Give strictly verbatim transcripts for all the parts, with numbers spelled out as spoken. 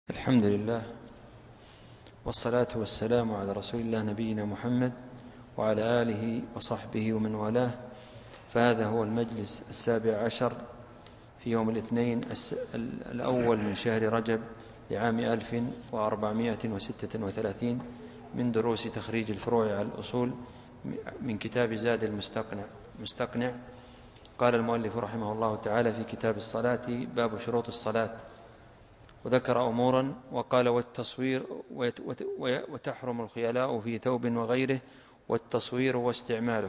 الحمد لله والصلاة والسلام على رسول الله نبينا محمد وعلى آله وصحبه ومن والاه. فهذا هو المجلس السابع عشر في يوم الاثنين الأول من شهر رجب لعام ألف وأربعمائة وستة وثلاثين من دروس تخريج الفروع على الأصول من كتاب زاد المستقنع مستقنع. قال المؤلف رحمه الله تعالى في كتاب الصلاة: باب شروط الصلاة. وذكر أمورا وقال: والتصوير وتحرم الخيلاء في ثوب وغيره، والتصوير واستعماله،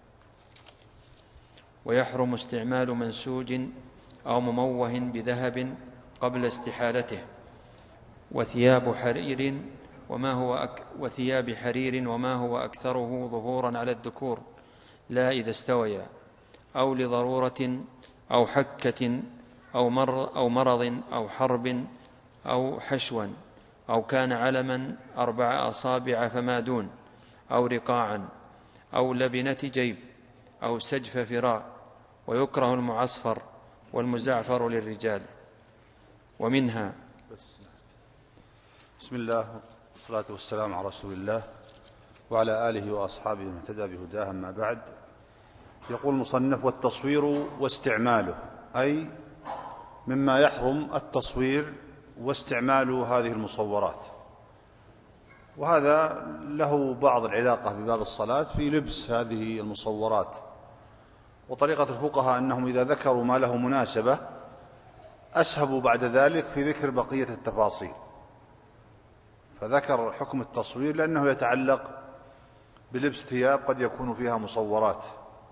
ويحرم استعمال منسوج أو مموه بذهب قبل استحالته، وثياب حرير وما هو أك وثياب حرير وما هو أكثره ظهورا على الذكور، لا إذا استويا أو لضرورة أو حكة أو, مر أو مرض أو حرب أو حشوا، أو كان علما أربع أصابع فما دون، أو رقاعا، أو لبنة جيب، أو سجف فراء. ويكره المعصفر والمزعفر للرجال. ومنها بسم الله والصلاة والسلام على رسول الله وعلى آله وأصحابه من اهتدى بهداه، أما بعد. يقول المصنف: والتصوير واستعماله، أي مما يحرم التصوير واستعمال هذه المصورات. وهذا له بعض العلاقة بباب الصلاة في لبس هذه المصورات. وطريقة الفقهاء أنهم إذا ذكروا ما له مناسبة أسهبوا بعد ذلك في ذكر بقية التفاصيل، فذكر حكم التصوير لأنه يتعلق بلبس ثياب قد يكون فيها مصورات.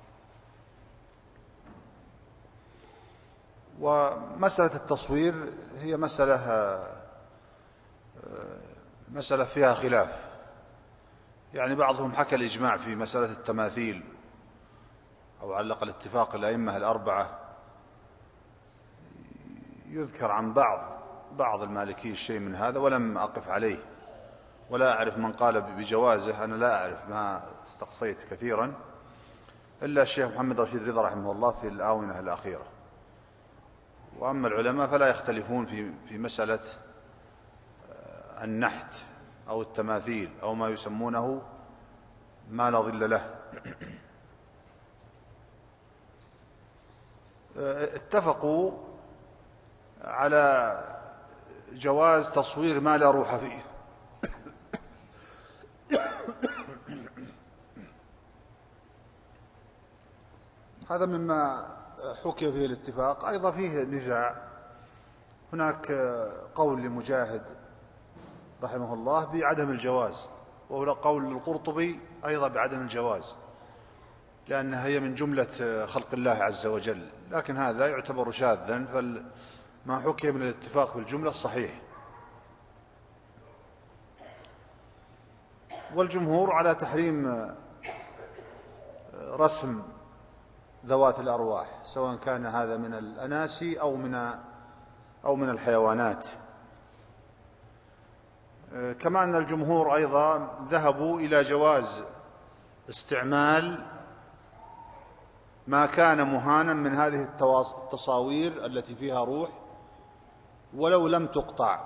ومسألة التصوير هي مسألة مسألة فيها خلاف، يعني بعضهم حكى الإجماع في مسألة التماثيل، أو علق الاتفاق الأئمة الأربعة. يذكر عن بعض بعض المالكي الشيء من هذا ولم أقف عليه، ولا أعرف من قال بجوازه. أنا لا أعرف، ما استقصيت كثيرا، إلا الشيخ محمد رشيد رضا رحمه الله في الآونة الأخيرة. وأما العلماء فلا يختلفون في في مسألة النحت أو التماثيل أو ما يسمونه ما لا ظل له. اتفقوا على جواز تصوير ما لا روح فيه. هذا مما حكي فيه الاتفاق. أيضا فيه نزاع، هناك قول لمجاهد رحمه الله بعدم الجواز، وهو قول القرطبي أيضا بعدم الجواز، لأنها هي من جملة خلق الله عز وجل، لكن هذا يعتبر شاذا، فما حكي من الاتفاق في الجملة صحيح. والجمهور على تحريم رسم ذوات الأرواح، سواء كان هذا من الأناسي أو من أو من الحيوانات. كما أن الجمهور أيضا ذهبوا إلى جواز استعمال ما كان مهانا من هذه التصاوير التي فيها روح ولو لم تقطع،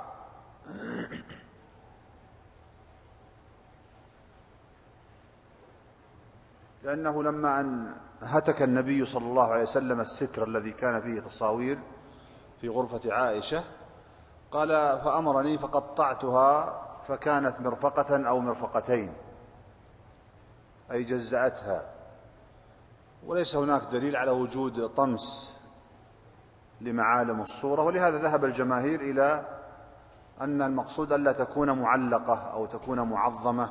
لأنه لما أن هتك النبي صلى الله عليه وسلم الستر الذي كان فيه تصاوير في غرفة عائشة، قال: فأمرني فقطعتها فكانت مرفقة أو مرفقتين، أي جزأتها. وليس هناك دليل على وجود طمس لمعالم الصورة، ولهذا ذهب الجماهير إلى أن المقصود ألا تكون معلقة أو تكون معظمة،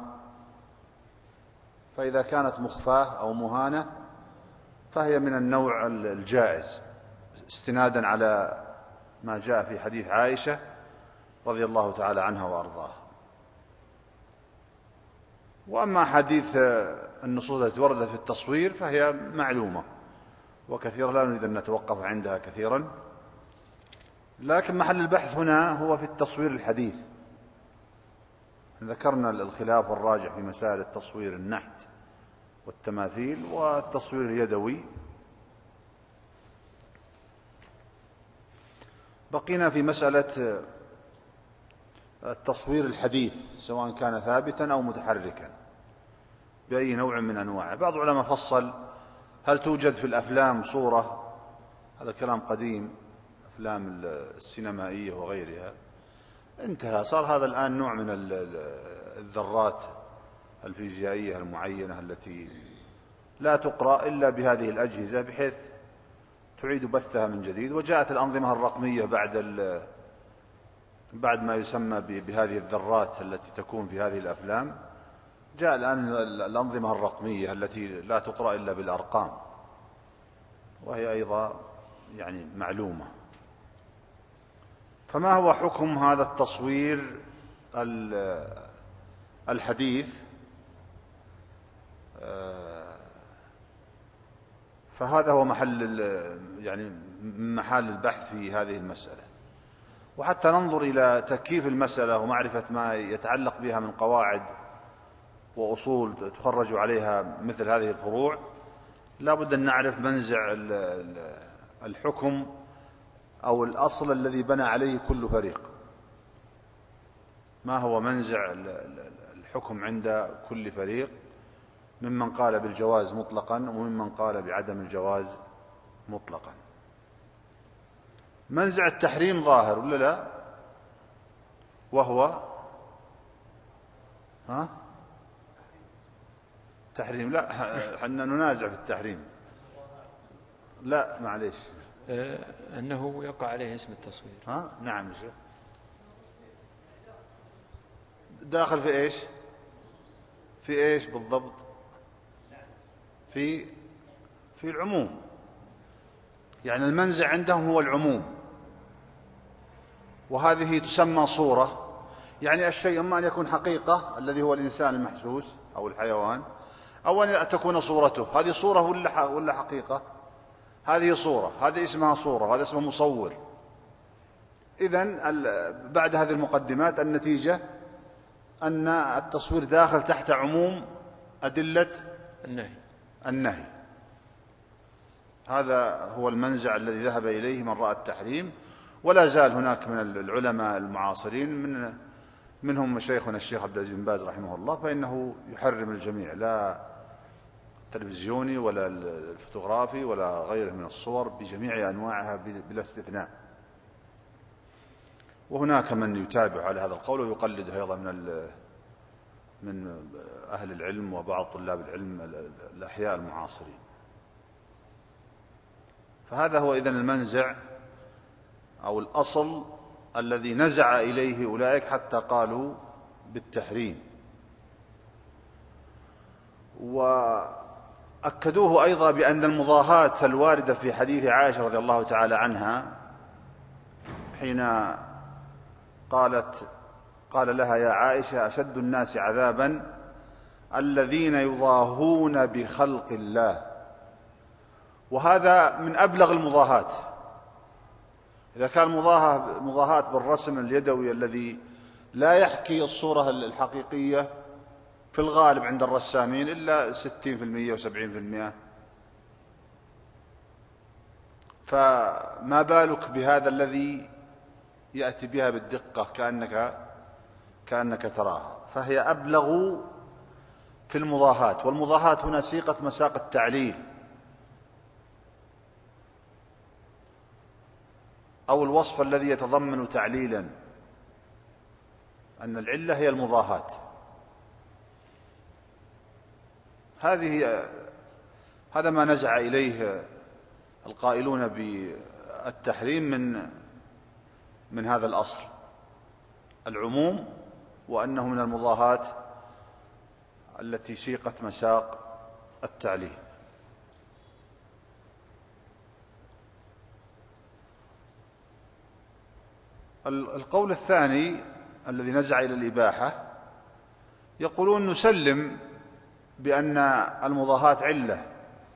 فإذا كانت مخفاة أو مهانة فهي من النوع الجائز، استنادا على ما جاء في حديث عائشة رضي الله تعالى عنها وأرضاها. وأما حديث النصوص التي وردت في التصوير فهي معلومة وكثيرة، لا نريد أن نتوقف عندها كثيرا، لكن محل البحث هنا هو في التصوير الحديث. ذكرنا الخلاف الراجح في مسائل التصوير النحت والتماثيل والتصوير اليدوي. بقينا في مسألة التصوير الحديث سواء كان ثابتا أو متحركا بأي نوع من أنواعه. بعض العلماء فصل هل توجد في الأفلام صورة، هذا كلام قديم، أفلام السينمائية وغيرها انتهى، صار هذا الآن نوع من الذرات الفيزيائية المعينة التي لا تقرأ إلا بهذه الأجهزة بحيث تعيد بثها من جديد. وجاءت الأنظمة الرقمية بعد بعد ما يسمى بهذه الذرات التي تكون في هذه الأفلام، جاء الآن الأنظمة الرقمية التي لا تقرأ إلا بالأرقام، وهي أيضا يعني معلومة. فما هو حكم هذا التصوير الحديث؟ فهذا هو محل يعني محل البحث في هذه المسألة. وحتى ننظر إلى تكييف المسألة ومعرفة ما يتعلق بها من قواعد وأصول تخرج عليها مثل هذه الفروع، لا بد أن نعرف منزع الحكم أو الأصل الذي بنى عليه كل فريق. ما هو منزع الحكم عند كل فريق ممن قال بالجواز مطلقا وممن قال بعدم الجواز مطلقا. منزع التحريم ظاهر ولا لا؟ وهو ها تحريم، لا حنا ننازع في التحريم، لا معليش آه أنه يقع عليه اسم التصوير. ها نعم شيخ، داخل في إيش؟ في إيش بالضبط؟ في في العموم، يعني المنزع عندهم هو العموم، وهذه تسمى صورة. يعني الشيء إما أن يكون حقيقة الذي هو الإنسان المحسوس أو الحيوان، أو أن تكون صورته. هذه صورة ولا ولا حقيقة؟ هذه صورة، هذه اسمها صورة، هذا اسمه مصور. إذن بعد هذه المقدمات النتيجة أن التصوير داخل تحت عموم أدلة النهي النهي. هذا هو المنزع الذي ذهب إليه من رأى التحريم. ولا زال هناك من العلماء المعاصرين من منهم شيخنا الشيخ عبد العزيز بن باز رحمه الله، فإنه يحرم الجميع، لا التلفزيوني ولا الفوتوغرافي ولا غيره من الصور بجميع أنواعها بلا استثناء. وهناك من يتابع على هذا القول ويقلده أيضا من من أهل العلم وبعض طلاب العلم الأحياء المعاصرين. فهذا هو إذن المنزع أو الأصل الذي نزع إليه أولئك حتى قالوا بالتحريم. وأكدوه أيضا بأن المضاهاة الواردة في حديث عائشة رضي الله تعالى عنها حين قالت قال لها يا عائشة أشد الناس عذابا الذين يضاهون بخلق الله. وهذا من أبلغ المضاهات. إذا كان مضاهاة مضاهاة بالرسم اليدوي الذي لا يحكي الصورة الحقيقية في الغالب عند الرسامين إلا ستين في المئة وسبعين في المئة، فما بالك بهذا الذي يأتي بها بالدقة كأنك كأنك تراها. فهي أبلغ في المضاهاة. والمضاهاة هنا سيقت مساق التعليل أو الوصف الذي يتضمن تعليلا، أن العلة هي المضاهاة. هذه هذا ما نزع إليه القائلون بالتحريم من من هذا الأصل العموم، وأنه من المضاهاة التي سيقت مساق التعليل. القول الثاني الذي نزع إلى الإباحة يقولون نسلم بأن المضاهاة علة،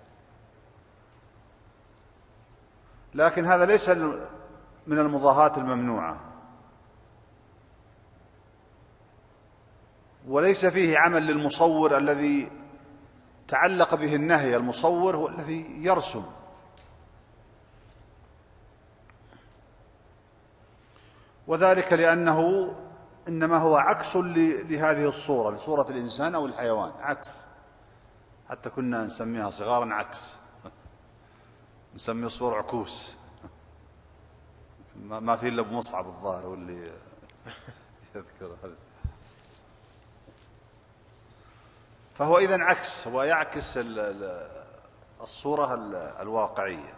لكن هذا ليس من المضاهاة الممنوعة، وليس فيه عمل للمصور الذي تعلق به النهي. المصور هو الذي يرسم، وذلك لأنه إنما هو عكس لهذه الصورة، لصورة الإنسان أو الحيوان، عكس. حتى كنا نسميها صغارا عكس، نسمي الصور عكوس. ما في إلا أبو مصعب الظاهر واللي يذكر هذا. فهو إذن عكس، هو يعكس الصورة الواقعية.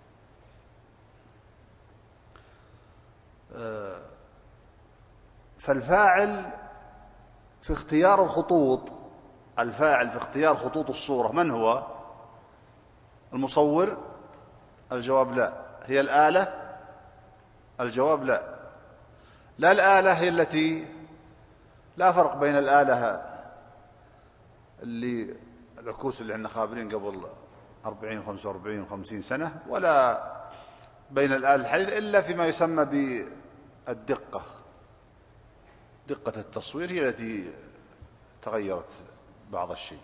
فالفاعل في اختيار الخطوط، الفاعل في اختيار خطوط الصورة من هو؟ المصور؟ الجواب لا. هي الآلة؟ الجواب لا. لا، الآلة هي التي لا فرق بين الآلة اللي العكوس اللي احنا خابرين قبل أربعين وخمسة وأربعين وخمسين سنة، ولا بين الآلة الحديثة، إلا فيما يسمى بالدقة. دقة التصوير هي التي تغيرت بعض الشيء.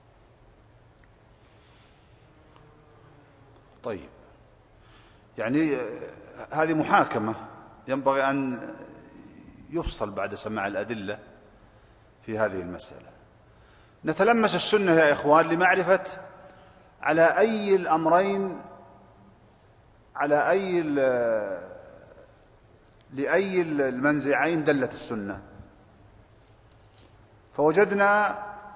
طيب، يعني هذه محاكمة ينبغي أن يفصل بعد سماع الأدلة في هذه المسألة. نتلمس السنة يا إخوان لمعرفة على أي الأمرين، على أي لأي المنزعين دلت السنة. فوجدنا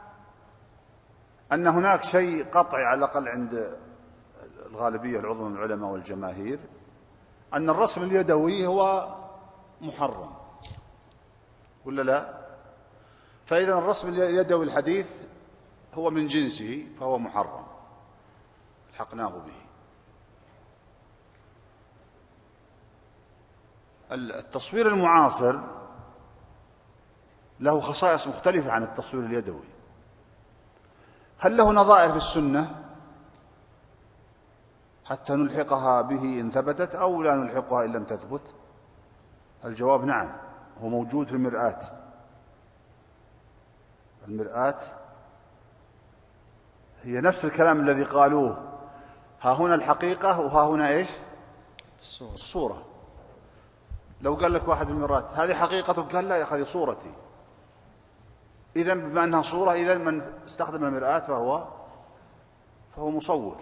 أن هناك شيء قطعي على الأقل عند الغالبية العظمى من العلماء والجماهير، أن الرسم اليدوي هو محرم، ولا لا؟ فإذا الرسم اليدوي الحديث هو من جنسه فهو محرم، الحقناه به. التصوير المعاصر له خصائص مختلفة عن التصوير اليدوي. هل له نظائر في السنة حتى نلحقها به إن ثبتت، أو لا نلحقها إن لم تثبت؟ الجواب نعم، هو موجود في المرآة. المرآة هي نفس الكلام الذي قالوه، ها هنا الحقيقة وها هنا إيش؟ الصورة. الصورة. لو قال لك واحد المرآة هذه حقيقتك، قال لا يا أخي هذه صورتي. إذن بما أنها صورة، إذن من استخدم المرآة فهو فهو مصور.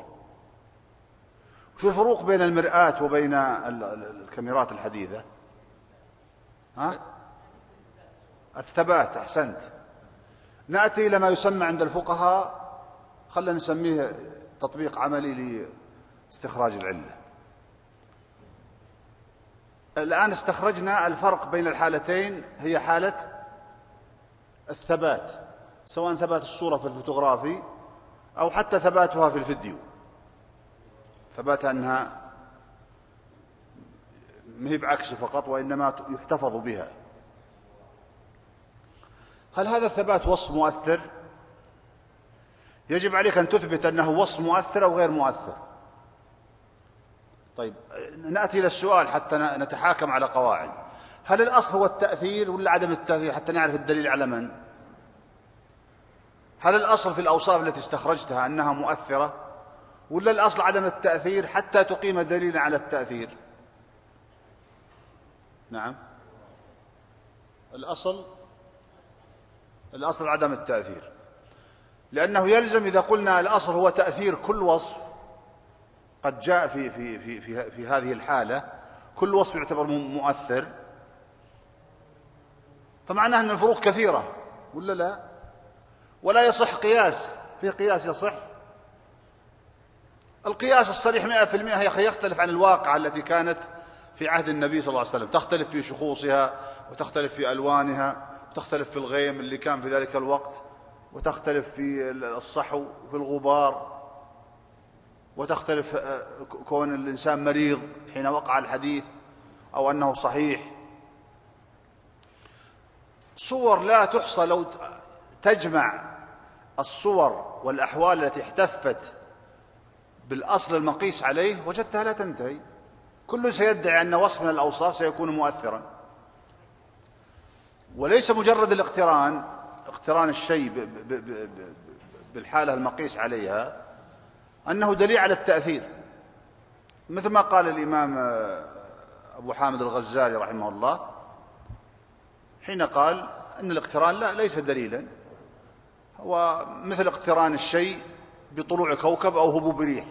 في فروق بين المرآة وبين الكاميرات الحديثة. ها؟ الثبات. أحسنت. نأتي إلى ما يسمى عند الفقهاء، خلنا نسميه تطبيق عملي لاستخراج العلة. الآن استخرجنا الفرق بين الحالتين، هي حالة الثبات، سواء ثبات الصورة في الفوتوغرافي أو حتى ثباتها في الفيديو، ثبات أنها مهي بعكس فقط وإنما يحتفظ بها. هل هذا الثبات وصف مؤثر؟ يجب عليك أن تثبت أنه وصف مؤثر أو غير مؤثر. طيب، نأتي إلى السؤال حتى نتحاكم على قواعد. هل الأصل هو التأثير ولا عدم التأثير حتى نعرف الدليل على من؟ هل الأصل في الأوصاف التي استخرجتها أنها مؤثرة، ولا الأصل عدم التأثير حتى تقيم دليلا على التأثير؟ نعم، الأصل الأصل عدم التأثير، لأنه يلزم إذا قلنا الأصل هو تأثير كل وصف قد جاء في في في في, في هذه الحالة، كل وصف يعتبر مؤثر، فمعناه أن الفروق كثيرة ولا لا؟ ولا يصح قياس. في قياس يصح؟ القياس الصريح مئة في المئة يختلف عن الواقع التي كانت في عهد النبي صلى الله عليه وسلم، تختلف في شخوصها وتختلف في ألوانها وتختلف في الغيم اللي كان في ذلك الوقت، وتختلف في الصحو وفي الغبار، وتختلف كون الإنسان مريض حين وقع الحديث أو أنه صحيح. صور لا تحصى، لو تجمع الصور والأحوال التي احتفت بالأصل المقيس عليه وجدتها لا تنتهي. كل سيدعي أن وصف من الأوصاف سيكون مؤثرا، وليس مجرد الاقتران، اقتران الشيء بالحالة المقيس عليها، أنه دليل على التأثير. مثل ما قال الإمام أبو حامد الغزالي رحمه الله حين قال أن الاقتران لا ليس دليلا، هو مثل اقتران الشيء بطلوع كوكب أو هبوب ريح،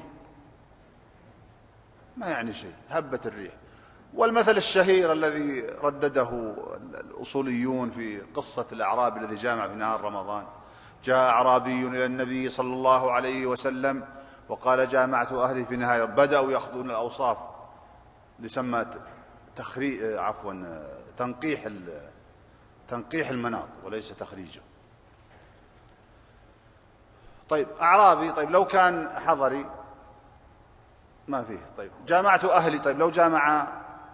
ما يعني شيء، هبة الريح. والمثل الشهير الذي ردده الأصوليون في قصة الأعرابي الذي جامع في نهار رمضان: جاء أعرابي إلى النبي صلى الله عليه وسلم وقال جامعت أهلي في نهاية، بدأوا يأخذون الأوصاف لسمى تخري عفوا تنقيح تنقيح المناط وليس تخريجه. طيب أعرابي، طيب لو كان حضري ما فيه. طيب جامعت أهلي، طيب لو جامع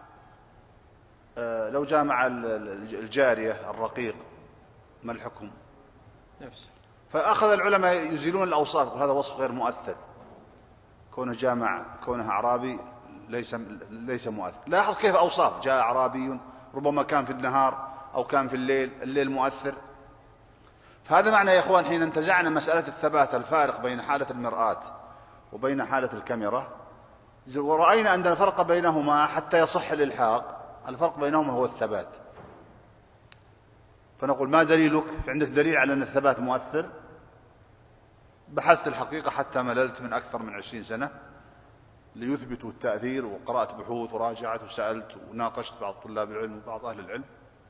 لو جامع الجارية الرقيق ما الحكم؟ نفس. فأخذ العلماء يزيلون الأوصاف، هذا وصف غير مؤثر، كونه جامع كونه أعرابي ليس ليس مؤثر. لاحظ كيف أوصاف: جاء أعرابي، ربما كان في النهار أو كان في الليل، الليل مؤثر. فهذا معنى يا إخوان حين انتزعنا مسألة الثبات، الفارق بين حالة المرآة وبين حالة الكاميرا، ورأينا أن الفرق بينهما حتى يصح الإلحاق، الفرق بينهما هو الثبات. فنقول ما دليلك؟ عندك دليل على أن الثبات مؤثر؟ بحثت الحقيقة حتى مللت من أكثر من عشرين سنة ليثبتوا التأثير، وقرأت بحوث وراجعت وسألت وناقشت بعض طلاب العلم وبعض أهل العلم،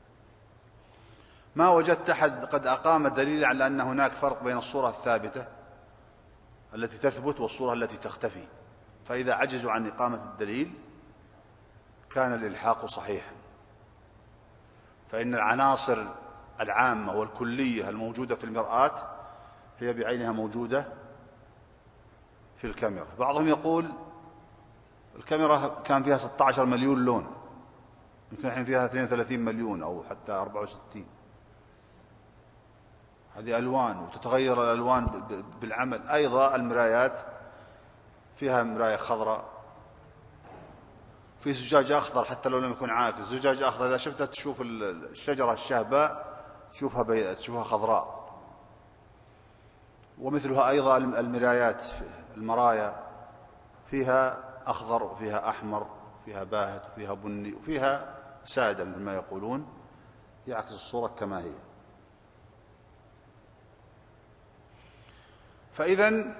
ما وجدت أحد قد أقام دليل على أن هناك فرق بين الصورة الثابتة التي تثبت والصورة التي تختفي. فإذا عجزوا عن إقامة الدليل كان الإلحاق صحيحا، فإن العناصر العامة والكلية الموجودة في المرآة هي بعينها موجودة في الكاميرا. بعضهم يقول الكاميرا كان فيها ستة عشر مليون لون، يمكن الحين فيها اثنين وثلاثين مليون أو حتى أربعة وستين. هذه ألوان وتتغير الألوان بالعمل. أيضا المرايات فيها مراية خضراء، في زجاج أخضر حتى لو لم يكن عاكس، زجاج أخضر إذا شفتها تشوف الشجرة الشهباء تشوفها بي... تشوفها خضراء. ومثلها أيضا المرايات، المرايا فيها أخضر وفيها أحمر، فيها باهت وفيها بني وفيها سادة مثل ما يقولون، يعكس الصورة كما هي. فإذا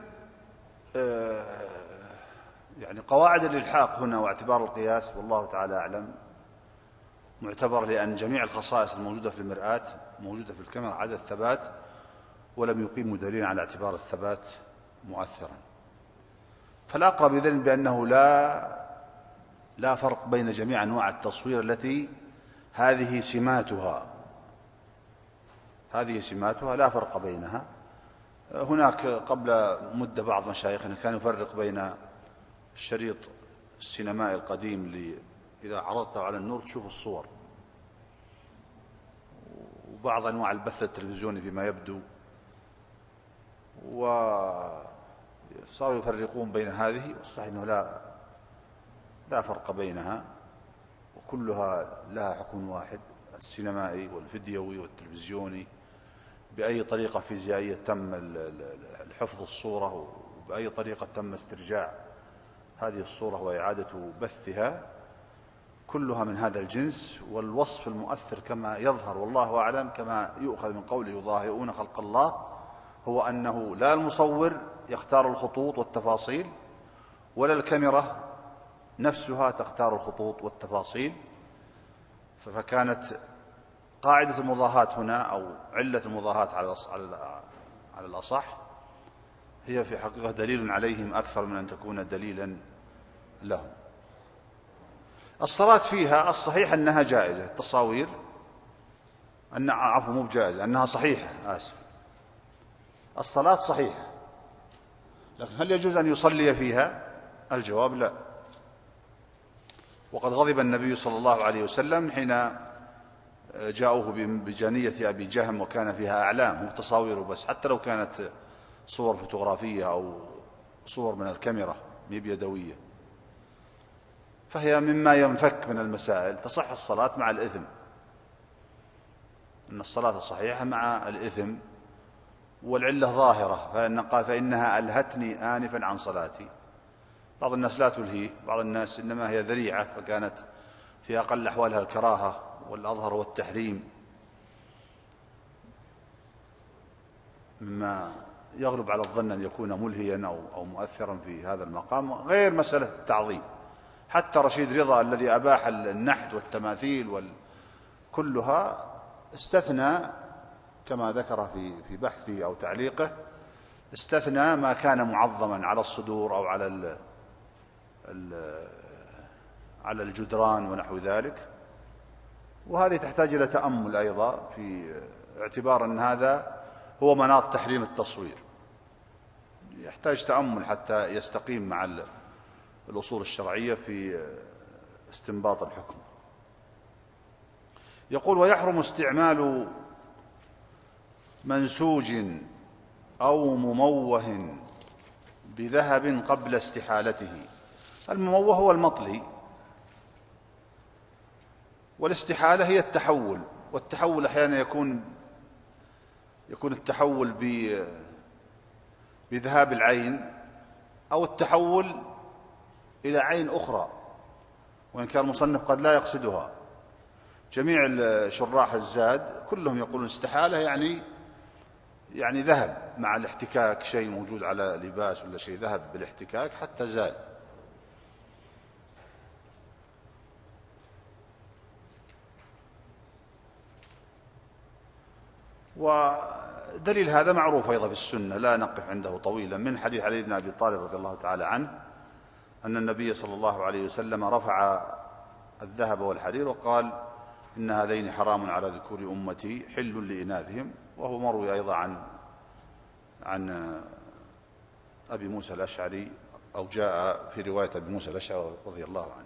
يعني قواعد الإلحاق هنا واعتبار القياس والله تعالى أعلم معتبر، لأن جميع الخصائص الموجودة في المرآة موجودة في الكاميرا عدا الثبات، ولم يقيموا دليلا على اعتبار الثبات مؤثرا. فالأقرب إذن بأنه لا لا فرق بين جميع أنواع التصوير التي هذه سماتها هذه سماتها لا فرق بينها. هناك قبل مدة بعض مشايخنا كان يفرق بين الشريط السينمائي القديم اللي إذا عرضته على النور تشوف الصور، وبعض أنواع البث التلفزيوني فيما يبدو، وصاروا يفرقون بين هذه، والصحيح أنه لا لا فرق بينها، وكلها لها حكم واحد: السينمائي والفيديوي والتلفزيوني. بأي طريقة فيزيائية تم الحفظ الصورة، وبأي طريقة تم استرجاع هذه الصورة وإعادة بثها، كلها من هذا الجنس. والوصف المؤثر كما يظهر والله أعلم كما يؤخذ من قوله يضاهئون خلق الله، هو أنه لا المصور يختار الخطوط والتفاصيل ولا الكاميرا نفسها تختار الخطوط والتفاصيل. فكانت قاعدة المضاهاة هنا أو علة المضاهاة على الأصح هي في حقيقة دليل عليهم أكثر من أن تكون دليلا لهم. الصلاة فيها الصحيح أنها جائزة، التصاوير أن عفوا مو بجائزة، أنها صحيحة، آسف، الصلاة صحيحة، لكن هل يجوز أن يصلي فيها؟ الجواب لا. وقد غضب النبي صلى الله عليه وسلم حين جاءوه بجانية أبي جهم وكان فيها أعلام، مو تصاوير بس، حتى لو كانت صور فوتوغرافية أو صور من الكاميرا مي بيدوية، فهي مما ينفك من المسائل. تصح الصلاة مع الإثم، إن الصلاة صحيحة مع الإثم، والعلة ظاهرة، فإن قال فإنها ألهتني آنفا عن صلاتي. بعض الناس لا تلهيه، بعض الناس إنما هي ذريعة، فكانت في أقل أحوالها الكراهة، والأظهر والتحريم مما يغلب على الظن أن يكون ملهيا أو, أو مؤثرا في هذا المقام، غير مسألة التعظيم. حتى رشيد رضا الذي أباح النحت والتماثيل وال... كلها استثنى كما ذكر في في بحثه أو تعليقه، استثنى ما كان معظما على الصدور أو على ال ال على الجدران ونحو ذلك. وهذه تحتاج إلى تأمل أيضا، في اعتبار أن هذا هو مناط تحريم التصوير، يحتاج تأمل حتى يستقيم مع الأصول الشرعية في استنباط الحكم. يقول: ويحرم استعمال منسوج أو مموه بذهب قبل استحالته. المموه هو المطلي، والاستحالة هي التحول، والتحول أحيانا يكون يكون التحول بذهاب العين أو التحول إلى عين أخرى، وإن كان المصنف قد لا يقصدها. جميع شراح الزاد كلهم يقولون استحالة يعني يعني ذهب مع الاحتكاك، شيء موجود على لباس ولا شيء ذهب بالاحتكاك حتى زال. ودليل هذا معروف أيضا في السنة، لا نقف عنده طويلا، من حديث علي بن أبي طالب رضي الله تعالى عنه أن النبي صلى الله عليه وسلم رفع الذهب والحرير وقال: إن هذين حرام على ذكور أمتي حل لإناثهم. وهو مروي أيضا عن عن أبي موسى الأشعري، أو جاء في رواية أبي موسى الأشعري رضي الله عنه.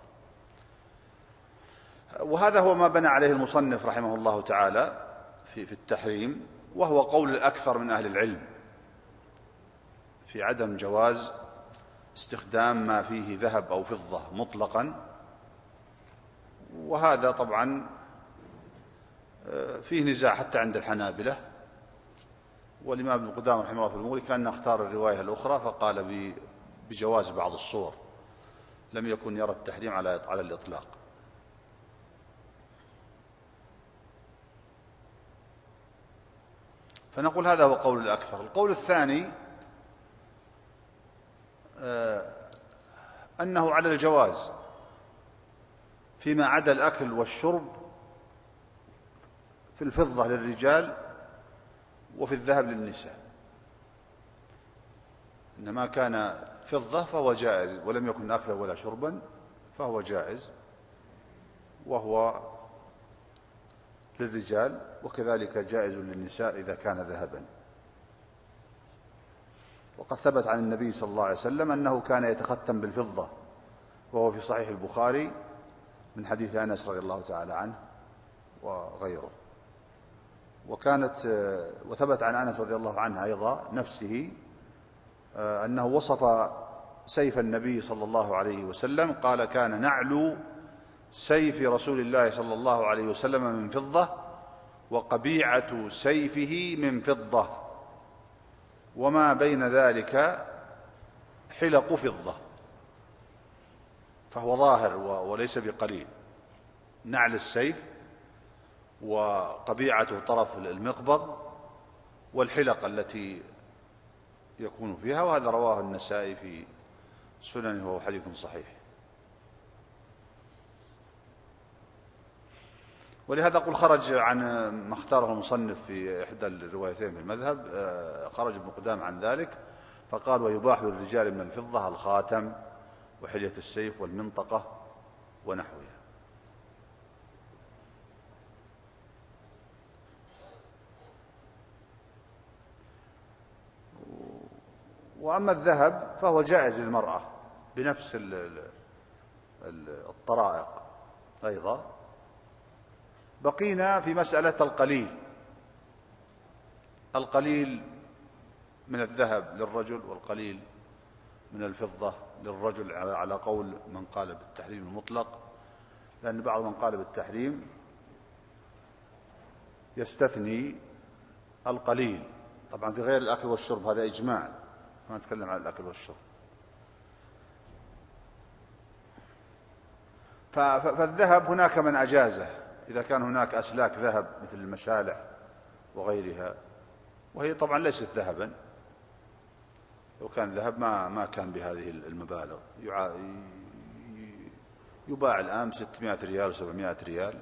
وهذا هو ما بنى عليه المصنف رحمه الله تعالى في في التحريم، وهو قول الأكثر من أهل العلم في عدم جواز استخدام ما فيه ذهب أو فضة مطلقا. وهذا طبعا فيه نزاع حتى عند الحنابلة، والإمام ابن قدامة رحمه الله في المغني كان اختار الرواية الأخرى فقال بجواز بعض الصور، لم يكن يرى التحريم على على الإطلاق. فنقول هذا هو قول الأكثر. القول الثاني أنه على الجواز فيما عدا الأكل والشرب في الفضة للرجال وفي الذهب للنساء. إنما كان فضة فهو جائز، ولم يكن أكلا ولا شربا فهو جائز، وهو للرجال، وكذلك جائز للنساء إذا كان ذهبا. وقد ثبت عن النبي صلى الله عليه وسلم أنه كان يتختم بالفضة، وهو في صحيح البخاري من حديث أنس رضي الله تعالى عنه وغيره. وكانت وثبت عن أنس رضي الله عنه أيضا نفسه أنه وصف سيف النبي صلى الله عليه وسلم، قال: كان نعل سيف رسول الله صلى الله عليه وسلم من فضة، وقبيعة سيفه من فضة، وما بين ذلك حلق فضة. فهو ظاهر وليس بقليل، نعل السيف وقبيعة طرف المقبض والحلق التي يكون فيها. وهذا رواه النسائي في سننه وهو حديث صحيح. ولهذا قل خرج عن ما اختاره المصنف في إحدى الروايتين في المذهب، خرج ابن قدام عن ذلك فقال: ويباح للرجال من الفضة الخاتم وحلية السيف والمنطقة ونحوها. وأما الذهب فهو جائز للمرأة بنفس الطرائق أيضا. بقينا في مسألة القليل. القليل من الذهب للرجل والقليل من الفضة للرجل على قول من قال بالتحريم المطلق، لأن بعض من قال بالتحريم يستثني القليل. طبعا في غير الأكل والشرب هذا إجماع، ما نتكلم عن الأكل والشرب. فالذهب هناك من أجازه إذا كان هناك أسلاك ذهب مثل المشالح وغيرها، وهي طبعا ليست ذهبا، لو كان ذهب ما ما كان بهذه المبالغ. يباع الآن ستمائة ريال وسبعمائة ريال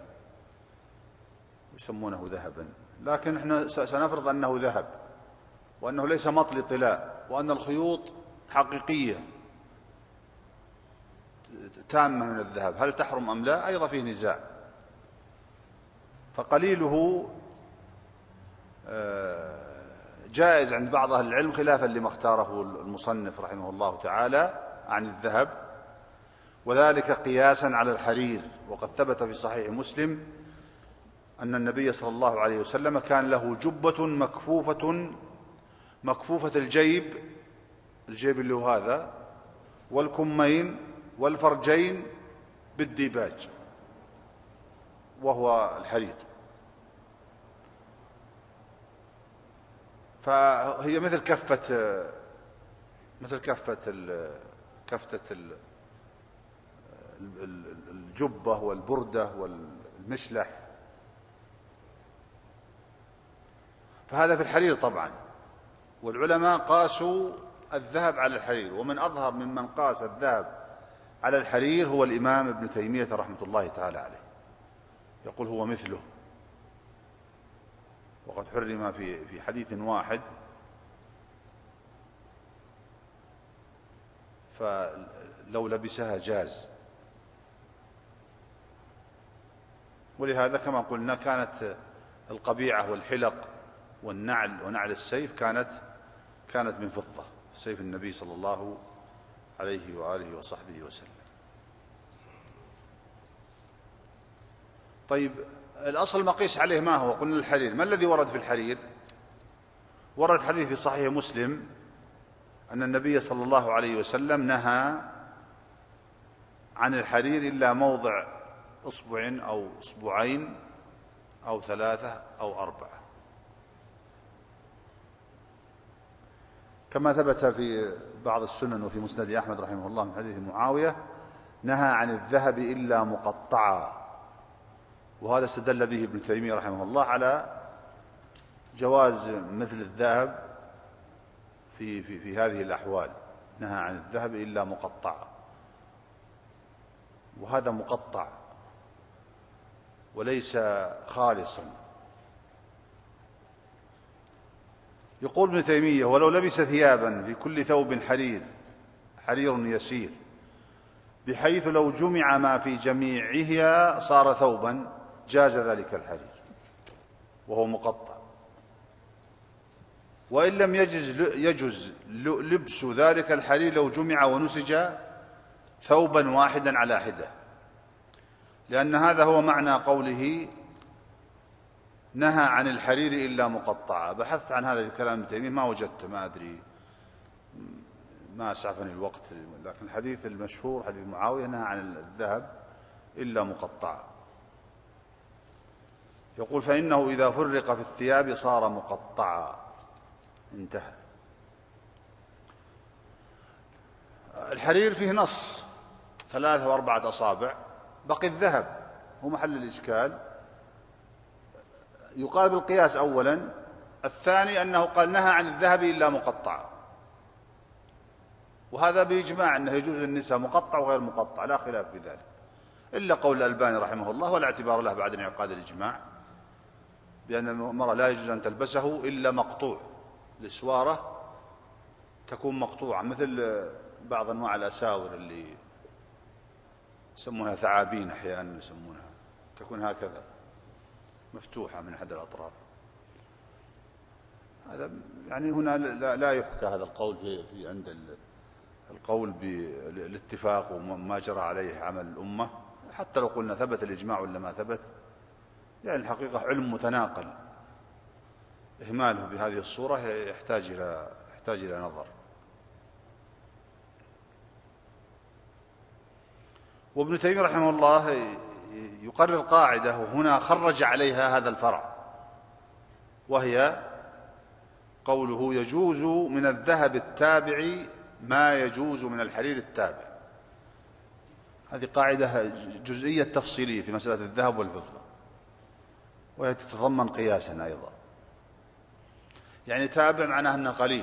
يسمونه ذهبا، لكن احنا سنفرض أنه ذهب، وأنه ليس مطلي طلاء، وأن الخيوط حقيقية تامة من الذهب، هل تحرم أم لا؟ أيضا فيه نزاع. فقليله جائز عند بعض أهل العلم، خلافا لما اختاره المصنف رحمه الله تعالى عن الذهب، وذلك قياسا على الحرير. وقد ثبت في صحيح مسلم أن النبي صلى الله عليه وسلم كان له جبة مكفوفة مكفوفة الجيب، الجيب اللي هو هذا، والكمين والفرجين بالديباج، وهو الحرير. فهي مثل كفة مثل كفة كفتة الجبة والبردة والمشلح، فهذا في الحرير طبعا. والعلماء قاسوا الذهب على الحرير، ومن أظهر ممن قاس الذهب على الحرير هو الإمام ابن تيمية رحمة الله تعالى عليه، يقول هو مثله، وقد حرم في في حديث واحد، فلو لبسها جاز. ولهذا كما قلنا كانت القبيعة والحلق والنعل ونعل السيف كانت كانت من فضة، سيف النبي صلى الله عليه وآله وصحبه وسلم. طيب الأصل المقيس عليه ما هو؟ قلنا الحرير. ما الذي ورد في الحرير؟ ورد حديث في صحيح مسلم أن النبي صلى الله عليه وسلم نهى عن الحرير إلا موضع أصبع أو أصبعين أو ثلاثة أو أربعة، كما ثبت في بعض السنن وفي مسند أحمد رحمه الله من حديث معاوية نهى عن الذهب إلا مقطعا. وهذا استدل به ابن تيمية رحمه الله على جواز مثل الذهب في, في, في هذه الأحوال، نهى عن الذهب إلا مقطعا، وهذا مقطع وليس خالصا. يقول ابن تيمية ولو لبس ثيابا في كل ثوب حرير حرير يسير، بحيث لو جمع ما في جميعها صار ثوبا، جاز ذلك الحرير وهو مقطع. وإن لم يجز, يجز لبس ذلك الحرير لو جمع ونسج ثوبا واحدا على حدة، لأن هذا هو معنى قوله نهى عن الحرير إلا مقطعا. بحثت عن هذا الكلام ابن تيمية ما وجدت، ما أدري، ما أسعفني الوقت، لكن الحديث المشهور حديث معاوية نهى عن الذهب إلا مقطعا. يقول فإنه إذا فرق في الثياب صار مقطعا، انتهى. الحرير فيه نص ثلاثة وأربعة أصابع، بقي الذهب هو محل الإشكال. يقال بالقياس أولا. الثاني أنه قال نهى عن الذهب إلا مقطعا، وهذا بإجماع أنه يجوز للنساء مقطع وغير مقطع، لا خلاف في ذلك، إلا قول الألباني رحمه الله ولا اعتبار له بعد انعقاد الإجماع بأن المرأة لا يجوز أن تلبسه إلا مقطوع، الإسوارة تكون مقطوعة، مثل بعض أنواع الأساور اللي يسمونها ثعابين أحيانا يسمونها، تكون هكذا مفتوحة من أحد الأطراف. هذا يعني هنا لا يحكى هذا القول في, في عند القول بالاتفاق وما جرى عليه عمل الأمة، حتى لو قلنا ثبت الإجماع ولا ما ثبت، يعني الحقيقة علم متناقل، إهماله بهذه الصورة يحتاج إلى يحتاج إلى نظر. وابن تيمية رحمه الله يقرر قاعدة، وهنا خرج عليها هذا الفرع، وهي قوله يجوز من الذهب التابع ما يجوز من الحرير التابع. هذه قاعدة جزئية تفصيلية في مسألة الذهب والفضة، وهي تتضمن قياسا أيضا. يعني تابع معناه أنه قليل،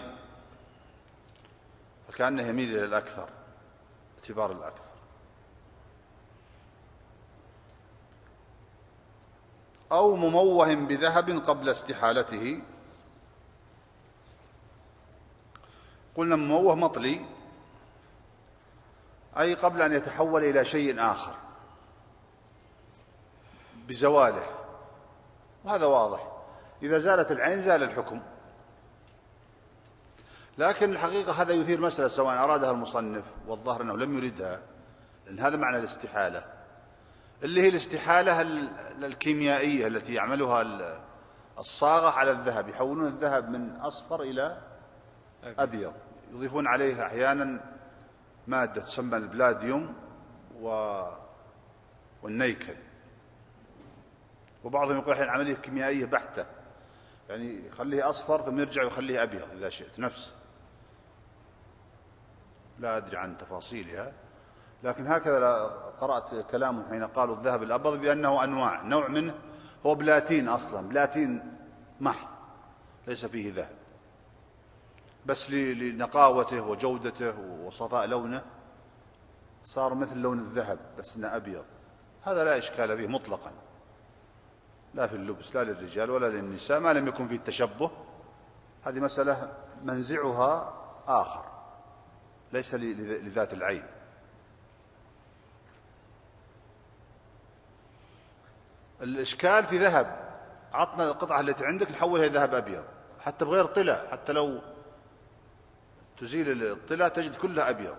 فكأنه يميل إلى الأكثر، اعتبار الأكثر. أو مموه بذهب قبل استحالته. قلنا مموه مطلي، أي قبل أن يتحول إلى شيء آخر بزواله، وهذا واضح، إذا زالت العين زال الحكم. لكن الحقيقة هذا يثير مسألة سواء أرادها المصنف، والظاهر أنه لم يردها، لأن هذا معنى الاستحالة، اللي هي الاستحالة الكيميائية التي يعملها الصاغة على الذهب، يحولون الذهب من أصفر إلى أبيض، يضيفون عليه أحيانا مادة تسمى البلاديوم والنيكل، وبعضهم يقول الحين عملية كيميائية بحتة، يعني يخليه أصفر ثم يرجع ويخليه أبيض إذا شئت، نفسه، لا أدري عن تفاصيلها، لكن هكذا قرأت كلامه حين قالوا الذهب الأبيض بأنه أنواع، نوع منه هو بلاتين أصلا، بلاتين محض ليس فيه ذهب، بس لنقاوته وجودته وصفاء لونه صار مثل لون الذهب بس إنه أبيض. هذا لا إشكال فيه مطلقا، لا في اللبس، لا للرجال ولا للنساء، ما لم يكن فيه التشبه. هذه مسألة منزعها آخر ليس لذات العين. الإشكال في ذهب، عطنا القطعة التي عندك نحولها ذهب أبيض حتى بغير طلع، حتى لو تزيل الطلع تجد كلها أبيض.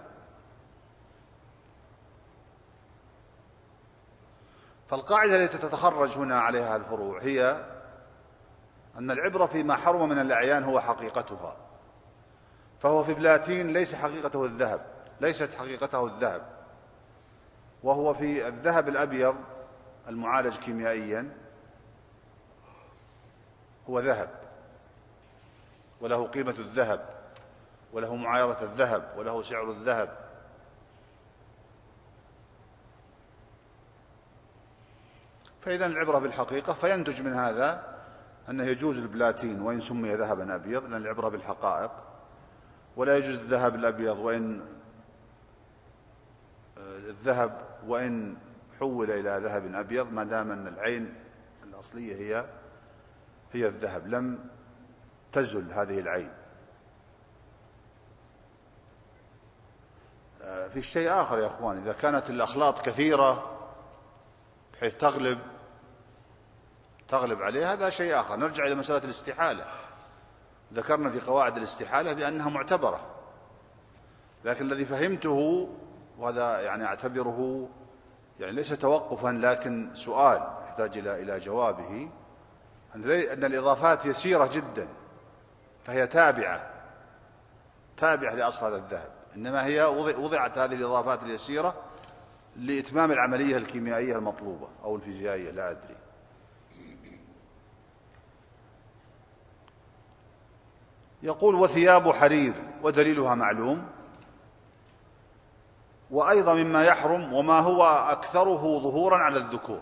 فالقاعدة التي تتخرج هنا عليها الفروع هي أن العبرة فيما حرم من الأعيان هو حقيقتها، فهو في بلاتين ليس حقيقته الذهب، ليست حقيقته الذهب، وهو في الذهب الأبيض المعالج كيميائيا هو ذهب، وله قيمة الذهب، وله معايرة الذهب، وله سعر الذهب. فإذا العبرة بالحقيقة، فينتج من هذا أنه يجوز البلاتين وإن سمي ذهبا أبيض، لأن العبرة بالحقائق، ولا يجوز الذهب الأبيض وإن الذهب وإن حول إلى ذهب أبيض، ما دام أن العين الأصلية هي هي الذهب، لم تزل هذه العين. في شيء آخر يا أخوان، إذا كانت الأخلاط كثيرة بحيث تغلب تغلب عليه، هذا شيء آخر. نرجع إلى مسألة الاستحالة، ذكرنا في قواعد الاستحالة بأنها معتبرة، لكن الذي فهمته، وهذا يعني أعتبره يعني ليس توقفا لكن سؤال يحتاج إلى إلى جوابه، أن الإضافات يسيرة جدا، فهي تابعة تابعة لأصل هذا الذهب، إنما هي وضعت هذه الإضافات اليسيرة لإتمام العملية الكيميائية المطلوبة أو الفيزيائية، لا أدري. يقول وثياب حرير، ودليلها معلوم، وأيضا مما يحرم وما هو أكثره ظهورا على الذكور.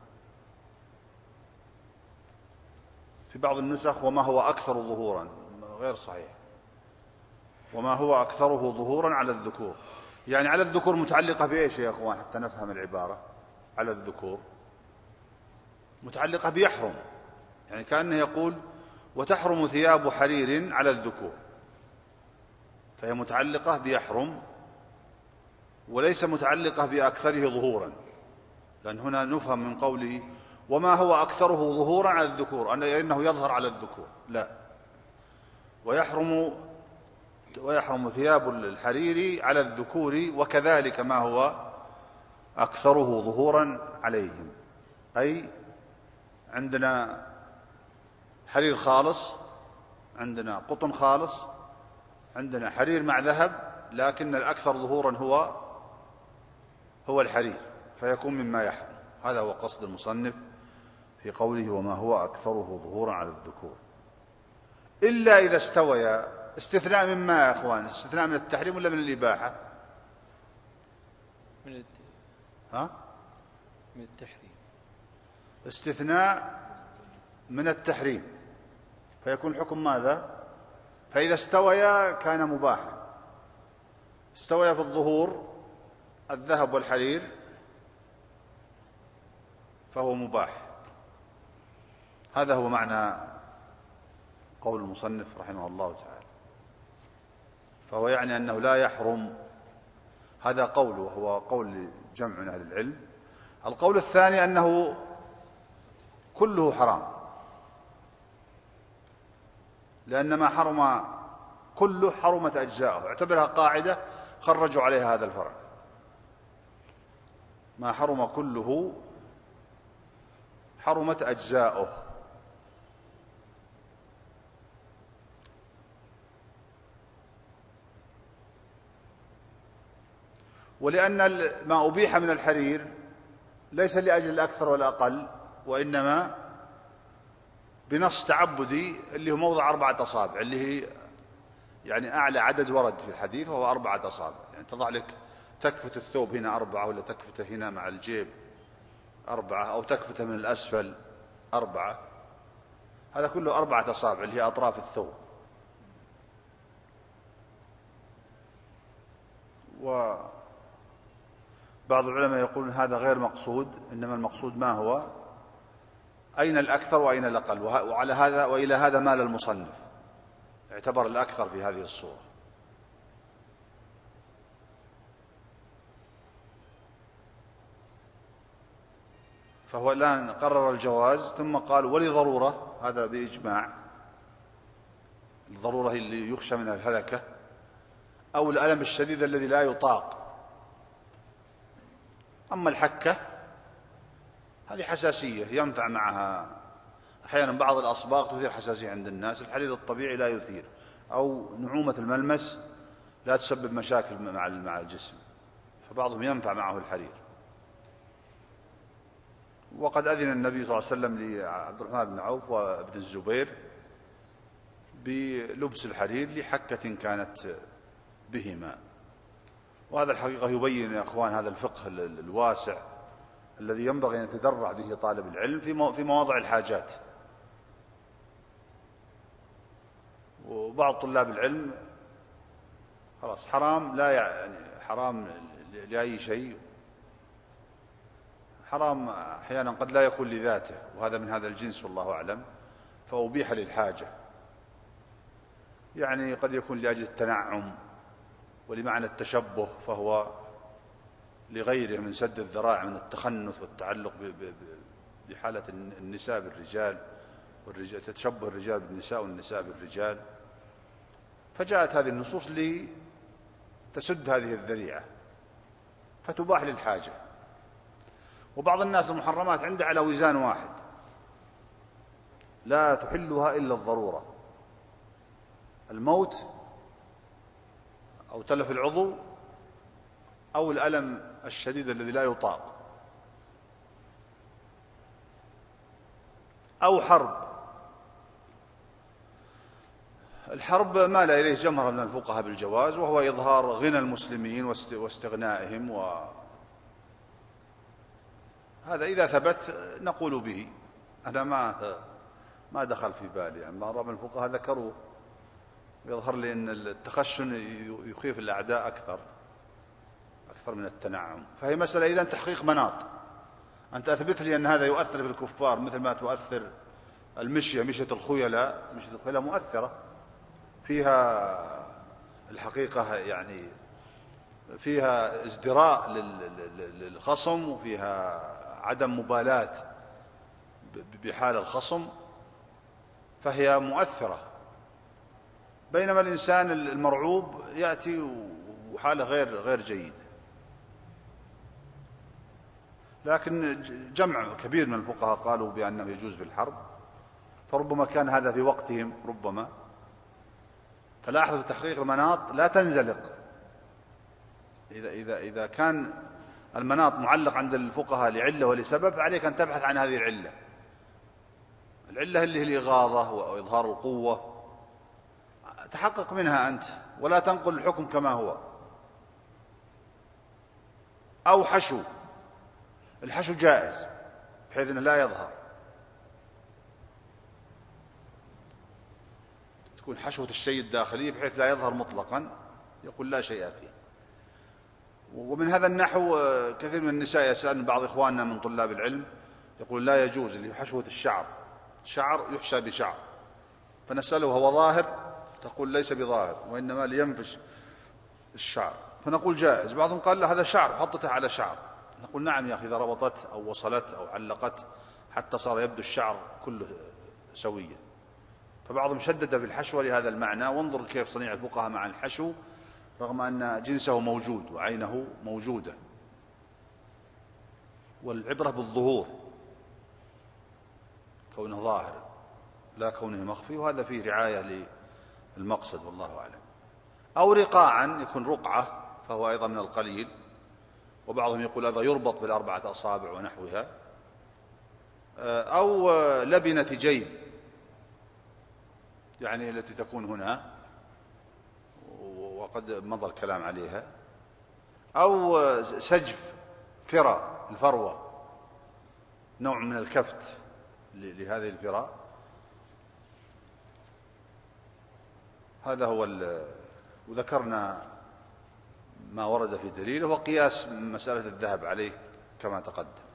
في بعض النسخ وما هو أكثر ظهورا، غير صحيح، وما هو أكثره ظهورا على الذكور، يعني على الذكور متعلقة بإيش يا أخوان حتى نفهم العبارة؟ على الذكور متعلقة بيحرم، يعني كأنه يقول وتحرم ثياب حرير على الذكور، فهي متعلقة بيحرم وليس متعلقة بأكثره ظهورا، لأن هنا نفهم من قوله وما هو أكثره ظهورا على الذكور أنه يظهر على الذكور، لا، ويحرم ويحرم ثياب الحرير على الذكور، وكذلك ما هو أكثره ظهورا عليهم، أي عندنا حرير خالص، عندنا قطن خالص، عندنا حرير مع ذهب، لكن الأكثر ظهورا هو هو الحرير، فيكون مما يحرم. هذا هو قصد المصنف في قوله وما هو أكثره ظهورا على الذكور، إلا إذا استويا. استثناء مما يا أخوان؟ استثناء من التحريم ولا من الإباحة؟ من الت... ها؟ من التحريم. استثناء من التحريم، فيكون الحكم ماذا؟ فإذا استويا كان مباحا، استويا في الظهور الذهب والحرير فهو مباح. هذا هو معنى قول المصنف رحمه الله تعالى. فهو يعني أنه لا يحرم، هذا قول وهو قول جمع من أهل العلم. القول الثاني أنه كله حرام، لأن ما حرم كله حرمت أجزاؤه، اعتبرها قاعدة خرجوا عليها هذا الفرع. ما حرم كله حرمت أجزاؤه. ولأن ما أبيح من الحرير ليس لأجل الأكثر والأقل، وإنما بنص تعبدي اللي هو موضع أربعة أصابع، اللي هي يعني أعلى عدد ورد في الحديث وهو أربعة أصابع. يعني تضع لك تكفت الثوب هنا أربعة، ولا تكفته هنا مع الجيب أربعة، أو تكفته من الأسفل أربعة، هذا كله أربعة أصابع اللي هي أطراف الثوب. وبعض العلماء يقولون هذا غير مقصود، إنما المقصود ما هو أين الأكثر وأين الأقل. وعلى هذا وإلى هذا مال المصنف، اعتبر الأكثر في هذه الصورة. فهو الآن قرر الجواز، ثم قال ولضرورة، هذا بإجماع، الضرورة اللي يخشى منها الهلكة أو الألم الشديد الذي لا يطاق. أما الحكة هذه حساسية ينفع معها أحيانا، بعض الأصباغ تثير حساسية عند الناس، الحرير الطبيعي لا يثير، أو نعومة الملمس لا تسبب مشاكل مع الجسم، فبعضهم ينفع معه الحرير. وقد أذن النبي صلى الله عليه وسلم لعبد الرحمن بن عوف وابن الزبير بلبس الحرير لحكة كانت بهما. وهذا الحقيقة يبين يا أخوان هذا الفقه الواسع الذي ينبغي أن يتدرع به طالب العلم في مواضع الحاجات. وبعض طلاب العلم خلاص حرام، لا يعني حرام لأي شيء، حرام أحيانا قد لا يكون لذاته، وهذا من هذا الجنس والله أعلم، فأبيح للحاجة. يعني قد يكون لأجل التنعم ولمعنى التشبه، فهو لغيره من سد الذراع من التخنث والتعلق بحالة النساء بالرجال، والرجال تتشبه الرجال بالنساء والنساء بالرجال. فجاءت هذه النصوص لتسد هذه الذريعة فتباح للحاجة. وبعض الناس المحرمات عنده على وزان واحد، لا تحلها إلا الضرورة، الموت أو تلف العضو أو الألم الشديد الذي لا يطاق أو حرب. الحرب مال إليه جمهرة من الفقهاء بالجواز، وهو إظهار غنى المسلمين واستغنائهم، وهذا إذا ثبت نقول به. أنا ما ما دخل في بالي، يعني بعض الفقهاء ذكروه، يظهر لي أن التخشن يخيف الأعداء أكثر أكثر من التنعم. فهي مسألة إذن تحقيق مناط، أنت أثبت لي أن هذا يؤثر في الكفار مثل ما تؤثر المشية، مشية الخيلاء، مشية الخيلاء مؤثرة، فيها الحقيقة يعني فيها ازدراء للخصم، وفيها عدم مبالاة بحال الخصم، فهي مؤثرة. بينما الإنسان المرعوب يأتي وحاله غير غير جيد. لكن جمع كبير من الفقهاء قالوا بأنه يجوز في الحرب، فربما كان هذا في وقتهم ربما. فلاحظوا تحقيق المناط لا تنزلق. إذا إذا إذا كان المناط معلق عند الفقهاء لعلة ولسبب، فعليك أن تبحث عن هذه العلة. العلة اللي هي الإغاظة وإظهار القوة، تحقق منها أنت ولا تنقل الحكم كما هو. أو حشو، الحشو جائز بحيث أنه لا يظهر. تكون حشوة الشيء الداخلي بحيث لا يظهر مطلقا، يقول لا شيء فيه. ومن هذا النحو كثير من النساء يسألن بعض إخواننا من طلاب العلم، يقول لا يجوز اللي حشوة الشعر، شعر يحشى بشعر، فنسأله هو ظاهر؟ تقول ليس بظاهر وإنما لينفش الشعر، فنقول جائز. بعضهم قال لا هذا شعر حطته على شعر، نقول نعم يا أخي إذا ربطت أو وصلت أو علقت حتى صار يبدو الشعر كله سويا. فبعضهم شدد في الحشوة لهذا المعنى، وانظر كيف صنيع الفقهاء مع الحشو رغم أن جنسه موجود وعينه موجودة، والعبرة بالظهور كونه ظاهر لا كونه مخفي، وهذا فيه رعاية للمقصد والله أعلم. أو رقاعا يكون رقعة فهو أيضا من القليل، وبعضهم يقول هذا يربط بالأربعة أصابع ونحوها. أو لبنة جيب يعني التي تكون هنا وقد مضى الكلام عليها. أو سجف فرة الفروة، نوع من الكفت لهذه الفرة. هذا هو وذكرنا ما ورد في دليله وقياس مسألة الذهب عليه كما تقدم.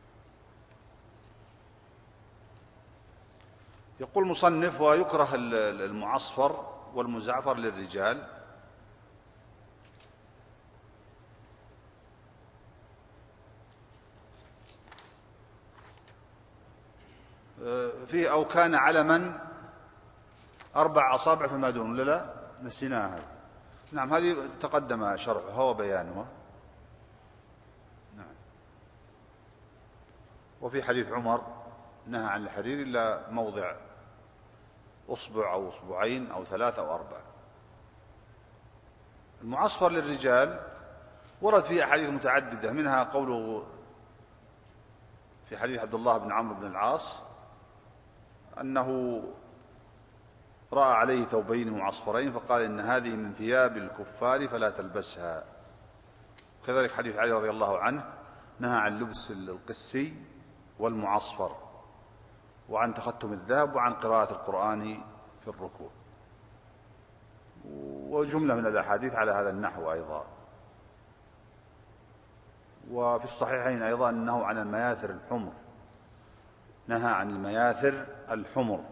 يقول مصنف ويكره المعصفر والمزعفر للرجال. فيه أو كان علما أربع أصابع فما دون، لا لا نسيناها. نعم هذه تقدم شرحها وبيانها. نعم. وفي حديث عمر نهى عن الحرير إلا موضع أصبع أو أصبعين أو ثلاثة أو أربع. المعصفر للرجال ورد فيه أحاديث متعددة، منها قوله في حديث عبد الله بن عمرو بن العاص أنه رأى عليه ثوبين معصفرين فقال إن هذه من ثياب الكفار فلا تلبسها. كذلك حديث علي رضي الله عنه نهى عن لبس القسي والمعصفر، وعن تختم الذهب، وعن قراءة القرآن في الركوع، وجملة من الأحاديث على هذا النحو أيضا. وفي الصحيحين أيضا أنه عن المياثر الحمر، نهى عن المياثر الحمر.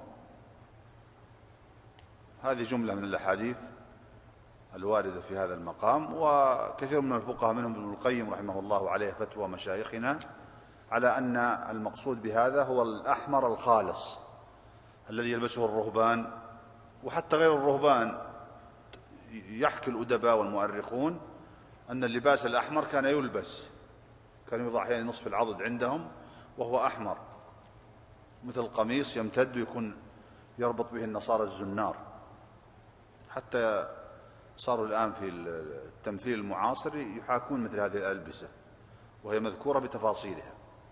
هذه جملة من الأحاديث الواردة في هذا المقام. وكثير من الفقهاء منهم ابن القيم رحمه الله عليه فتوى مشايخنا على أن المقصود بهذا هو الأحمر الخالص الذي يلبسه الرهبان، وحتى غير الرهبان. يحكي الأدباء والمؤرخون أن اللباس الأحمر كان يلبس، كان يوضع أحيانا نصف العضد عندهم وهو أحمر مثل القميص يمتد ويكون يربط به النصارى الزنار، حتى صاروا الآن في التمثيل المعاصر يحاكون مثل هذه الألبسة وهي مذكورة بتفاصيلها.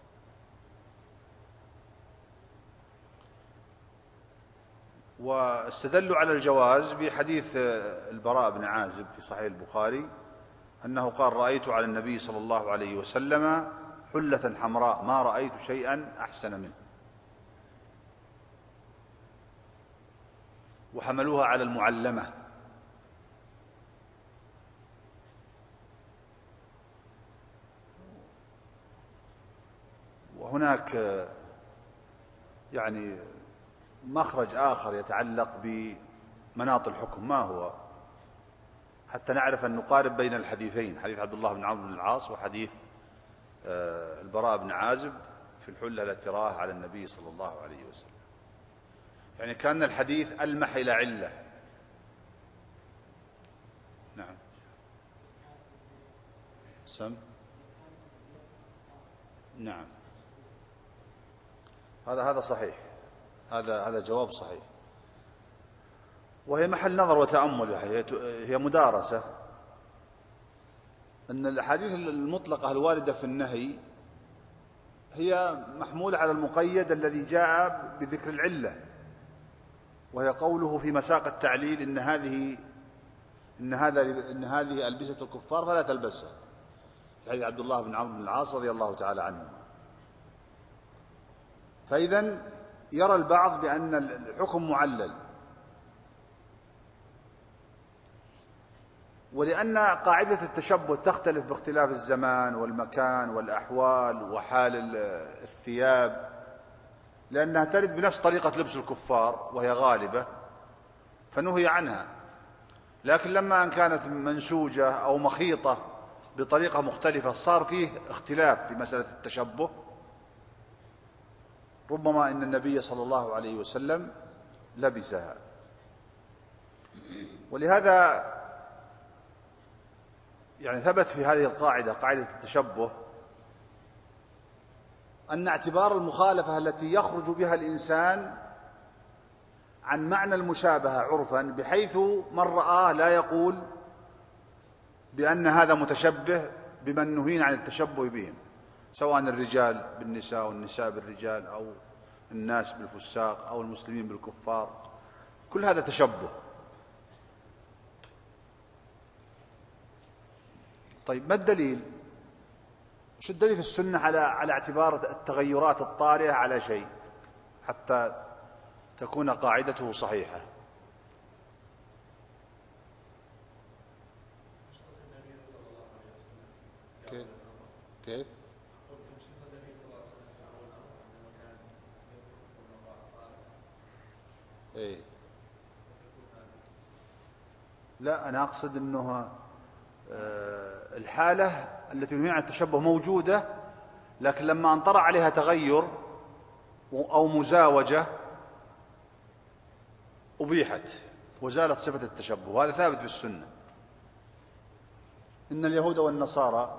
واستدلوا على الجواز بحديث البراء بن عازب في صحيح البخاري أنه قال رأيت على النبي صلى الله عليه وسلم حلة حمراء ما رأيت شيئا أحسن منه، وحملوها على المعلمة. وهناك يعني مخرج آخر يتعلق بمناط الحكم، ما هو؟ حتى نعرف أن نقارب بين الحديثين، حديث عبد الله بن عمرو بن العاص وحديث البراء بن عازب في الحلة التي رآها على النبي صلى الله عليه وسلم. يعني كان الحديث ألمح إلى علة. نعم سم نعم هذا هذا صحيح، هذا هذا جواب صحيح، وهي محل نظر وتأمل. هي مدارسة أن الأحاديث المطلقة الواردة في النهي هي محمولة على المقيد الذي جاء بذكر العلة، وهي قوله في مساق التعليل إن هذه إن هذا إن هذه ألبسة الكفار فلا تلبسها، في حديث عبد الله بن عمرو بن العاص رضي الله تعالى عنه. فإذا يرى البعض بأن الحكم معلل، ولأن قاعدة التشبه تختلف باختلاف الزمان والمكان والأحوال وحال الثياب، لأنها ترد بنفس طريقة لبس الكفار وهي غالبة فنهي عنها. لكن لما أن كانت منسوجة أو مخيطة بطريقة مختلفة صار فيه اختلاف في مسألة التشبه، ربما إن النبي صلى الله عليه وسلم لبسها. ولهذا يعني ثبت في هذه القاعدة، قاعدة التشبه، أن اعتبار المخالفة التي يخرج بها الإنسان عن معنى المشابهة عرفا، بحيث من رآه لا يقول بأن هذا متشبه بمن نهينا عن التشبه بهم، سواء الرجال بالنساء والنساء بالرجال أو الناس بالفساق أو المسلمين بالكفار، كل هذا تشبه. طيب ما الدليل؟ شو الدليل في السنة على على اعتبار التغيرات الطارئة على شيء حتى تكون قاعدته صحيحة؟ كيف؟ كيف؟ إيه؟ لا، أنا أقصد أنه الحالة التي نهي عن التشبه موجودة، لكن لما أن طرأ عليها تغير أو مزاوجة أبيحت وزالت صفة التشبه، وهذا ثابت في السنة. إن اليهود والنصارى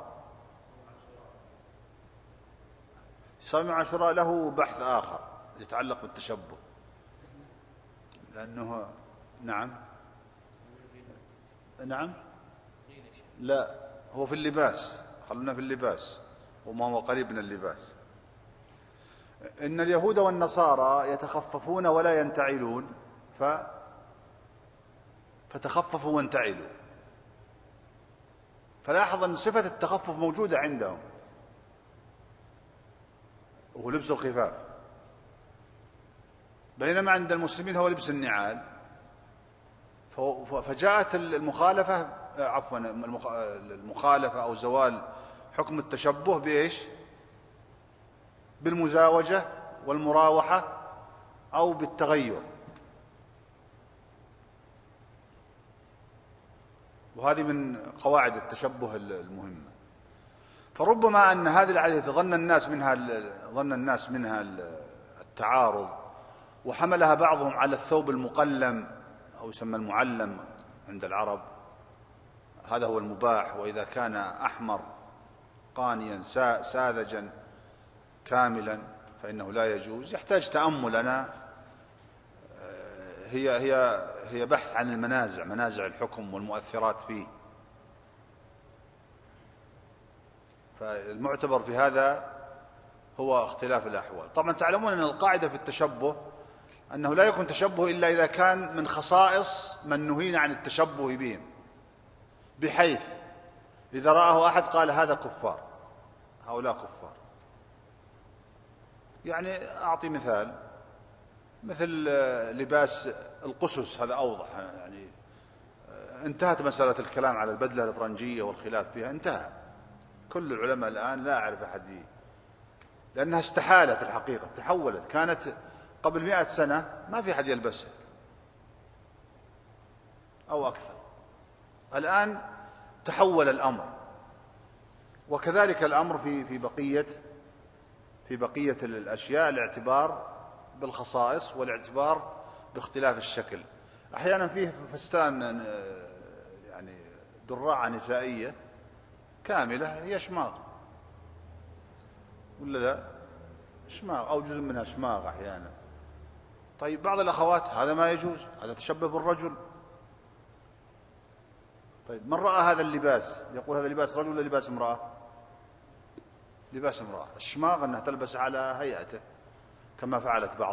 صوم عاشوراء له بحث آخر يتعلق بالتشبه، لأنه نعم نعم لا، هو في اللباس، خلونا في اللباس وما هو قريب من اللباس. إن اليهود والنصارى يتخففون ولا ينتعلون، ف فتخففوا وانتعلوا، فلاحظ أن صفة التخفف موجودة عندهم وهو لبس الخفاف، بينما عند المسلمين هو لبس النعال. فجاءت المخالفة عفوا المخالفة أو زوال حكم التشبه بإيش؟ بالمزاوجة والمراوحة أو بالتغير، وهذه من قواعد التشبه المهمة. فربما أن هذه العادة ظن الناس منها ظن الناس منها التعارض، وحملها بعضهم على الثوب المقلم أو يسمى المعلم عند العرب، هذا هو المباح، وإذا كان أحمر قانيا ساذجا كاملا فإنه لا يجوز. يحتاج تأمل. أنا هي هي هي بحث عن المنازع، منازع الحكم والمؤثرات فيه. فالمعتبر في هذا هو اختلاف الأحوال. طبعا تعلمون أن القاعدة في التشبه أنه لا يكون تشبه إلا إذا كان من خصائص من نهينا عن التشبه بهم، بحيث إذا رآه أحد قال هذا كفار، هؤلاء كفار. يعني أعطي مثال، مثل لباس القسس، هذا أوضح. يعني انتهت مسألة الكلام على البدلة الإفرنجية والخلاف فيها، انتهى. كل العلماء الآن لا أعرف أحد، لأنها استحالت الحقيقة، تحولت. كانت قبل مئة سنة ما في أحد يلبسها أو أكثر، الآن تحول الأمر. وكذلك الأمر في في بقية في بقية الأشياء، الاعتبار بالخصائص والاعتبار باختلاف الشكل. أحيانا فيه فستان يعني دراعة نسائية كاملة هي شماغ، ولا لا؟ شماغ أو جزء منها شماغ أحيانا. طيب بعض الأخوات هذا ما يجوز، هذا تشبه بالرجل. طيب من رأى هذا اللباس يقول هذا لباس رجل ولا لباس امرأة؟ لباس امرأة. الشماغ أنها تلبس على هيئته، كما فعلت بعض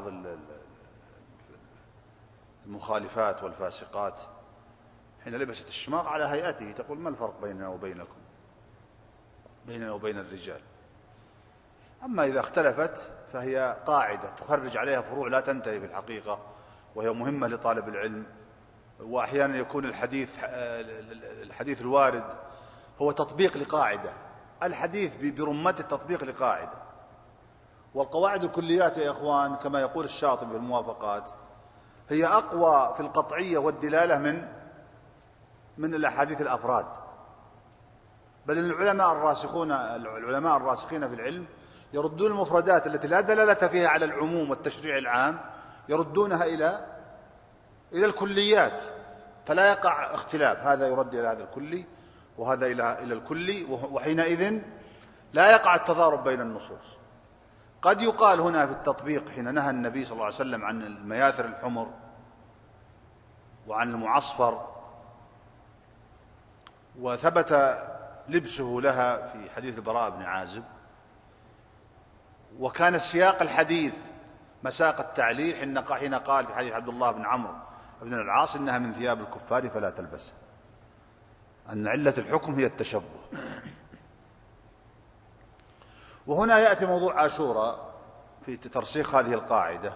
المخالفات والفاسقات حين لبست الشماغ على هيئته، تقول ما الفرق بيننا وبينكم، بيننا وبين الرجال. أما إذا اختلفت فهي قاعدة تخرج عليها فروع لا تنتهي في الحقيقة، وهي مهمة لطالب العلم وأحيانا يكون الحديث الحديث الوارد هو تطبيق لقاعدة. الحديث برمته تطبيق لقاعدة، والقواعد الكليات يا إخوان كما يقول الشاطبي في الموافقات هي أقوى في القطعية والدلالة من من الأحاديث الأفراد. بل العلماء الراسخون العلماء الراسخين في العلم يردون المفردات التي لا دلالة فيها على العموم والتشريع العام، يردونها إلى إلى الكليات، فلا يقع اختلاف، هذا يرد إلى هذا الكلي وهذا إلى إلى الكلي، وحينئذ لا يقع التضارب بين النصوص. قد يقال هنا في التطبيق حين نهى النبي صلى الله عليه وسلم عن المياثر الحمر وعن المعصفر وثبت لبسه لها في حديث البراء بن عازب، وكان السياق الحديث مساق التعليل حين قال في حديث عبد الله بن عمرو بن العاص إنها من ثياب الكفار فلا تلبسها، أن علة الحكم هي التشبه. وهنا يأتي موضوع عاشوراء في ترسيخ هذه القاعدة،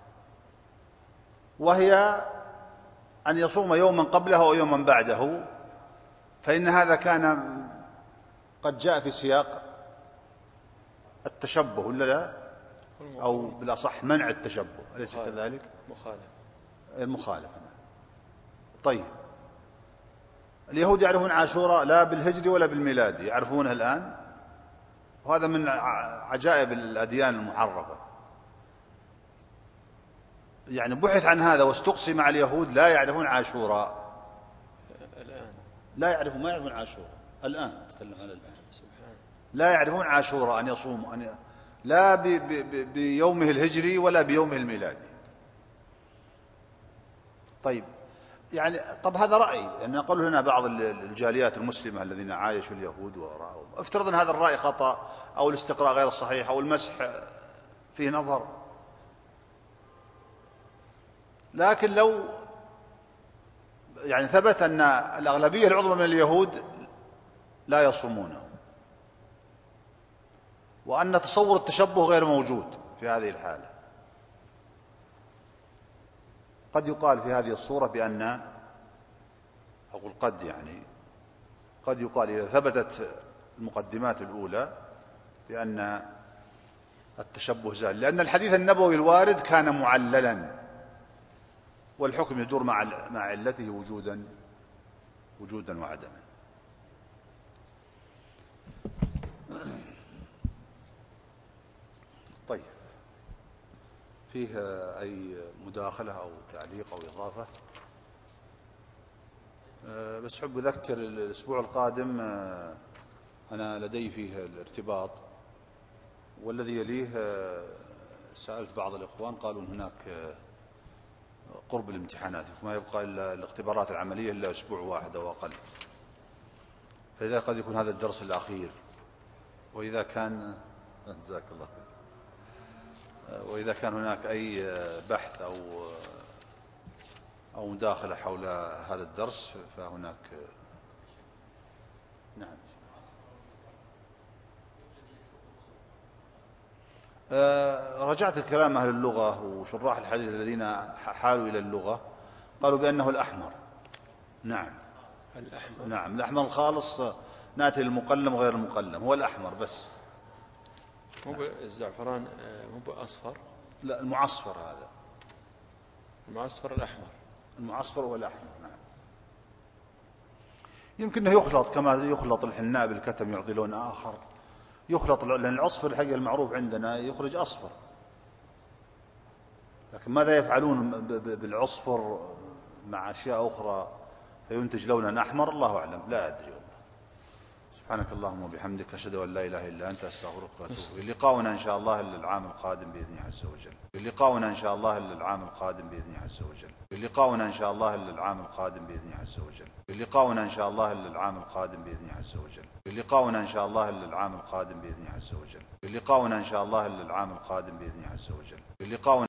وهي أن يصوم يوما قبله ويوما بعده، فإن هذا كان قد جاء في سياق التشبه ولا لا؟ أو بالأصح منع التشبه، أليس كذلك؟ مخالف المخالفة. طيب اليهود يعرفون عاشوراء لا بالهجري ولا بالميلادي، يعرفونها الآن، وهذا من عجائب الأديان المحرفة. يعني بحث عن هذا واستقصي مع اليهود لا يعرفون عاشوراء الآن، لا يعرفون ما يعرفون عاشوراء الآن، تكلم عن الآن، سبحان، لا يعرفون عاشوراء أن يصوم أن ي... لا ب... ب... بيومه الهجري ولا بيومه الميلادي. طيب يعني طب هذا رأي، يعني نقول هنا بعض الجاليات المسلمة الذين عايشوا اليهود ورأوا، افترض أن هذا الرأي خطأ أو الاستقراء غير الصحيح أو المسح فيه نظر، لكن لو يعني ثبت أن الأغلبية العظمى من اليهود لا يصومونه، وأن تصور التشبه غير موجود في هذه الحالة، قد يقال في هذه الصورة بأن، أقول قد يعني قد يقال إذا ثبتت المقدمات الأولى بأن التشبه زال، لأن الحديث النبوي الوارد كان معللا، والحكم يدور مع مع علته وجودا وجودا وعدما. طيب فيه أي مداخلة أو تعليق أو إضافة؟ أه بس حب أذكر الأسبوع القادم أه أنا لدي فيه الارتباط، والذي يليه أه سألت بعض الإخوان قالوا هناك أه قرب الامتحانات ما يبقى إلا الاختبارات العملية إلا أسبوع واحد أو أقل، فإذا قد يكون هذا الدرس الأخير، وإذا كان جزاك الله خير، وإذا كان هناك أي بحث أو أو مداخلة حول هذا الدرس فهناك. نعم رجعت الكلام أهل اللغة وشراح الحديث الذين حالوا إلى اللغة قالوا بأنه الأحمر. نعم الأحمر، نعم الأحمر الخالص، نأتي للمقلم غير المقلم، هو الأحمر بس، مو بالزعفران مو بأصفر، لا المعصفر، هذا المعصفر الأحمر، المعصفر والأحمر. نعم يمكن أنه يخلط كما يخلط الحناء بالكتم يعطي لون آخر، يخلط، لأن العصفر الحقيقة المعروف عندنا يخرج أصفر، لكن ماذا يفعلون بالعصفر مع أشياء أخرى فينتج لونا أحمر الله أعلم، لا أدري والله. سبحانك اللهم وبحمدك أشهد أن لا إله إلا أنت أستغفرك وأتوب إليك. لقاؤنا إن شاء الله العام القادم بإذن عز وجل. لقاؤنا إن شاء الله العام القادم بإذن عز وجل. لقاؤنا إن شاء الله العام القادم بإذن عز وجل. لقاؤنا إن شاء الله العام القادم بإذن عز وجل. لقاؤنا إن شاء الله العام القادم بإذن عز وجل. لقاؤنا إن شاء الله العام القادم بإذن عز وجل. لقاؤنا